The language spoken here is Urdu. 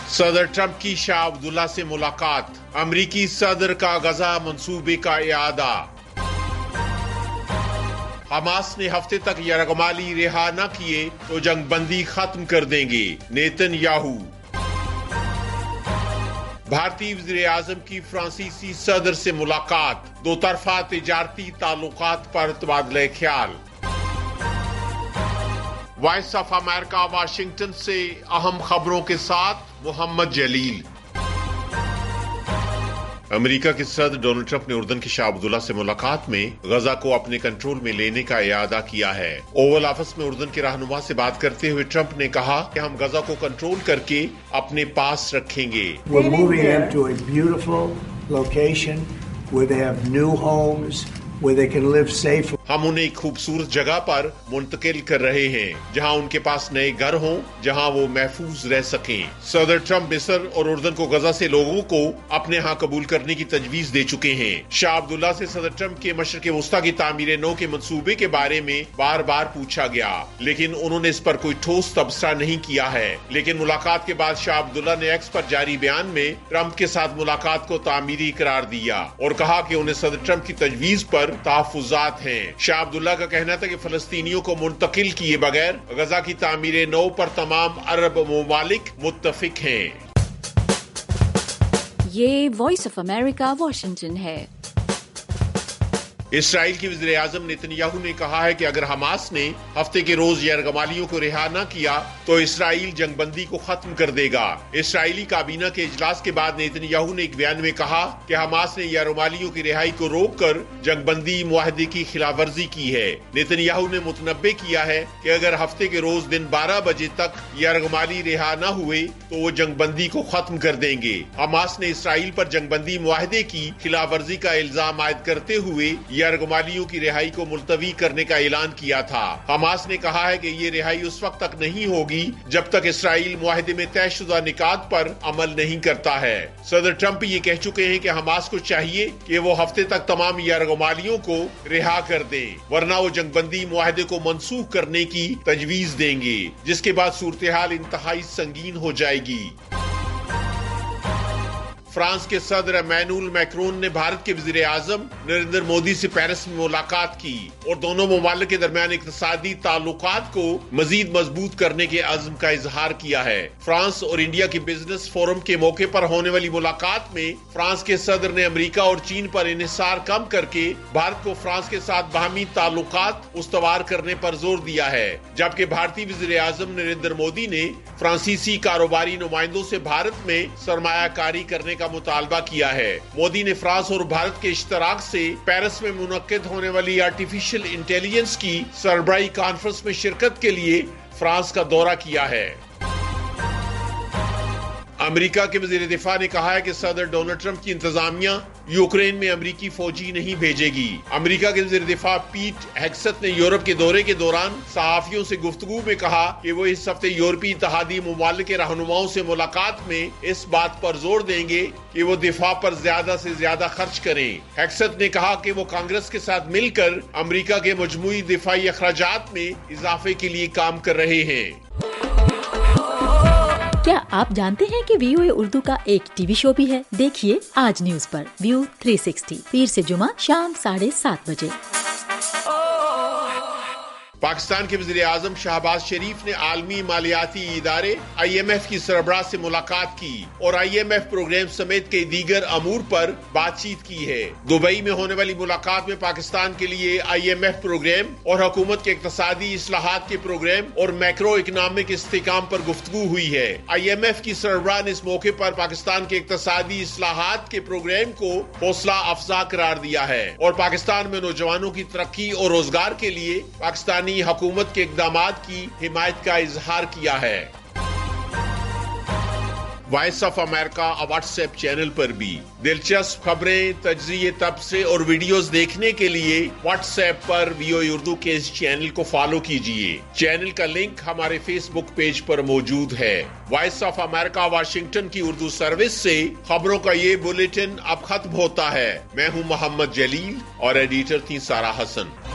صدر ٹرمپ کی شاہ عبداللہ سے ملاقات، امریکی صدر کا غزہ منصوبے کا اعادہ۔ حماس نے ہفتے تک یرغمالی رہا نہ کیے تو جنگ بندی ختم کر دیں گے، نیتن یاہو۔ بھارتی وزیر اعظم کی فرانسیسی صدر سے ملاقات، دو طرفہ تجارتی تعلقات پر تبادلہ خیال۔ وائس آف امریکہ واشنگٹن سے اہم خبروں کے ساتھ محمد جلیل۔ امریکہ کے صدر ڈونلڈ ٹرمپ نے اردن کے شاہ عبداللہ سے ملاقات میں غزہ کو اپنے کنٹرول میں لینے کا اعادہ کیا ہے۔ اوول آفس میں اردن کے رہنما سے بات کرتے ہوئے ٹرمپ نے کہا کہ ہم غزہ کو کنٹرول کر کے اپنے پاس رکھیں گے۔ We're moving them to a beautiful location where they have new homes, where they can live safely. ہم انہیں ایک خوبصورت جگہ پر منتقل کر رہے ہیں جہاں ان کے پاس نئے گھر ہوں، جہاں وہ محفوظ رہ سکیں۔ صدر ٹرمپ مصر اور اردن کو غزہ سے لوگوں کو اپنے ہاں قبول کرنے کی تجویز دے چکے ہیں۔ شاہ عبداللہ سے صدر ٹرمپ کے مشرق وسطیٰ کی تعمیر نو کے منصوبے کے بارے میں بار بار پوچھا گیا، لیکن انہوں نے اس پر کوئی ٹھوس تبصرہ نہیں کیا ہے۔ لیکن ملاقات کے بعد شاہ عبداللہ نے ایکس پر جاری بیان میں ٹرمپ کے ساتھ ملاقات کو تعمیری قرار دیا اور کہا کہ انہیں صدر ٹرمپ کی تجویز پر تحفظات ہیں۔ شاہ عبداللہ کا کہنا تھا کہ فلسطینیوں کو منتقل کیے بغیر غزہ کی تعمیر نو پر تمام عرب ممالک متفق ہیں۔ یہ وائس آف امریکہ واشنگٹن ہے۔ اسرائیل کے وزیر اعظم نیتن یاہو نے کہا ہے کہ اگر حماس نے ہفتے کے روز یرغمالیوں کو رہا نہ کیا تو اسرائیل جنگ بندی کو ختم کر دے گا۔ اسرائیلی کابینہ کے اجلاس کے بعد نیتن یاہو نے ایک بیان میں کہا کہ حماس نے یرغمالیوں کی رہائی کو روک کر جنگ بندی معاہدے کی خلاف ورزی کی ہے۔ نیتن یاہو نے متنبع کیا ہے کہ اگر ہفتے کے روز دن 12 بجے تک یرغمالی رہا نہ ہوئے تو وہ جنگ بندی کو ختم کر دیں گے۔ حماس نے اسرائیل پر جنگ بندی معاہدے کی خلاف ورزی کا الزام عائد کرتے ہوئے یرغمالیوں کی رہائی کو ملتوی کرنے کا اعلان کیا تھا۔ حماس نے کہا ہے کہ یہ رہائی اس وقت تک نہیں ہوگی جب تک اسرائیل معاہدے میں طے شدہ نکات پر عمل نہیں کرتا ہے۔ صدر ٹرمپ یہ کہہ چکے ہیں کہ حماس کو چاہیے کہ وہ ہفتے تک تمام یرغمالیوں کو رہا کر دیں، ورنہ وہ جنگ بندی معاہدے کو منسوخ کرنے کی تجویز دیں گے، جس کے بعد صورتحال انتہائی سنگین ہو جائے گی۔ فرانس کے صدر ایمینوئل میکرون نے بھارت کے وزیر اعظم نریندر مودی سے پیرس میں ملاقات کی اور دونوں ممالک کے درمیان اقتصادی تعلقات کو مزید مضبوط کرنے کے عزم کا اظہار کیا ہے۔ فرانس اور انڈیا کے بزنس فورم کے موقع پر ہونے والی ملاقات میں فرانس کے صدر نے امریکہ اور چین پر انحصار کم کر کے بھارت کو فرانس کے ساتھ باہمی تعلقات استوار کرنے پر زور دیا ہے، جبکہ بھارتی وزیر اعظم نریندر مودی نے فرانسیسی کاروباری نمائندوں سے بھارت میں سرمایہ کاری کرنے کا مطالبہ کیا ہے۔ مودی نے فرانس اور بھارت کے اشتراک سے پیرس میں منعقد ہونے والی آرٹیفیشل انٹیلیجنس کی سربراہی کانفرنس میں شرکت کے لیے فرانس کا دورہ کیا ہے۔ امریکہ کے وزیر دفاع نے کہا ہے کہ صدر ڈونلڈ ٹرمپ کی انتظامیہ یوکرین میں امریکی فوجی نہیں بھیجے گی۔ امریکہ کے وزیر دفاع پیٹ ہیگسٹ نے یورپ کے دورے کے دوران صحافیوں سے گفتگو میں کہا کہ وہ اس ہفتے یورپی اتحادی ممالک کے رہنماؤں سے ملاقات میں اس بات پر زور دیں گے کہ وہ دفاع پر زیادہ سے زیادہ خرچ کریں۔ ہیگسٹ نے کہا کہ وہ کانگریس کے ساتھ مل کر امریکہ کے مجموعی دفاعی اخراجات میں اضافے کے لیے کام کر رہے ہیں۔ کیا آپ جانتے ہیں کہ ویو اے اردو کا ایک ٹی وی شو بھی ہے؟ دیکھیے آج نیوز پر ویو 360 پیر سے جمعہ شام 7:30 بجے۔ پاکستان کے وزیر اعظم شہباز شریف نے عالمی مالیاتی ادارے IMF کی سربراہ سے ملاقات کی اور IMF پروگرام سمیت کے دیگر امور پر بات چیت کی ہے۔ دبئی میں ہونے والی ملاقات میں پاکستان کے لیے IMF پروگرام اور حکومت کے اقتصادی اصلاحات کے پروگرام اور میکرو اکنامک استحکام پر گفتگو ہوئی ہے۔ IMF کی سربراہ نے اس موقع پر پاکستان کے اقتصادی اصلاحات کے پروگرام کو حوصلہ افزا قرار دیا ہے اور پاکستان میں نوجوانوں کی ترقی اور روزگار کے لیے پاکستانی حکومت کے اقدامات کی حمایت کا اظہار کیا ہے۔ Voice of America WhatsApp channel پر بھی دلچسپ خبریں، تجزیے، تبصرے اور ویڈیوز دیکھنے کے لیے واٹس ایپ پر ویو اردو کے اس چینل کو فالو کیجیے۔ چینل کا لنک ہمارے فیس بک پیج پر موجود ہے۔ وائس آف امریکہ واشنگٹن کی اردو سروس سے خبروں کا یہ بلیٹن اب ختم ہوتا ہے۔ میں ہوں محمد جلیل اور ایڈیٹر تھی سارا حسن۔